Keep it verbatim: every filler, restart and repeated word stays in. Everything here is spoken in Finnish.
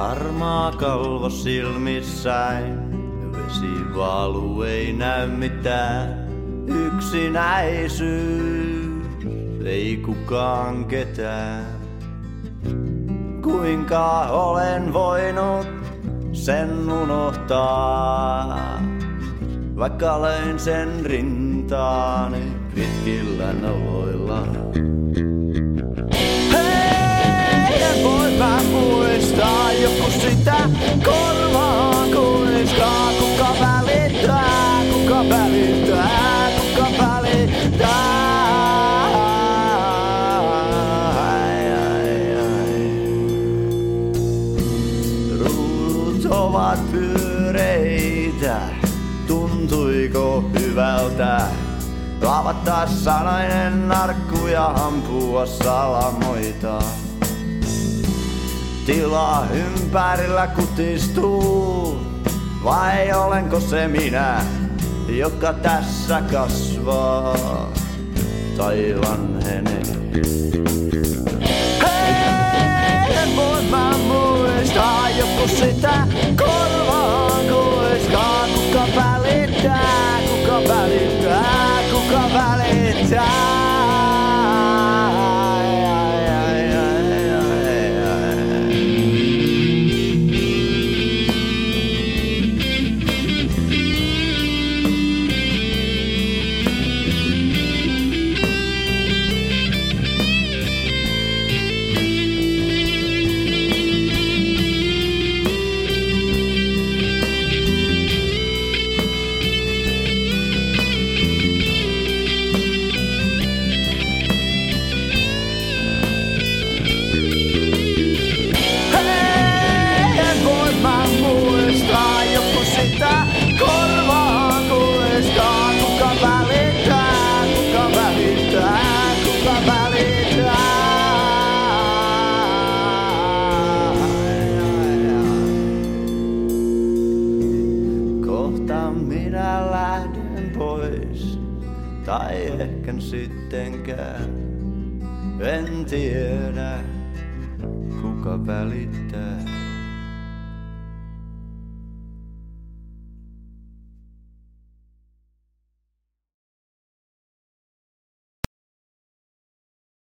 Harmaa kalvo silmissäin, vesi valuu ei näy mitään. Yksinäisyys, ei kukaan ketään. Kuinka olen voinut sen unohtaa, vaikka löin sen rintaani pitkillä noloilla. Hei, en voi mä muistaa, joku sitä korvaa kuiskaa. Kuka välittää, kuka välittää, kuka välittää. Ruudut ovat pyöreitä, tuntuiko hyvältä avata sanainen arkku ja ampua salamoita. Tila ympärillä kutistuu, vai olenko se minä, joka tässä kasvaa tai vanhenee? Hei, en voi mä muistaa, joku sitä korvaa kuiskaa. Kuka välittää, kuka välittää, kuka välittää? Sitä korvaa kuiskaa, kuka välittää, kuka välittää, kuka välittää. Kohta minä lähden pois, tai ehkä sittenkään. En tiedä, kuka välittää.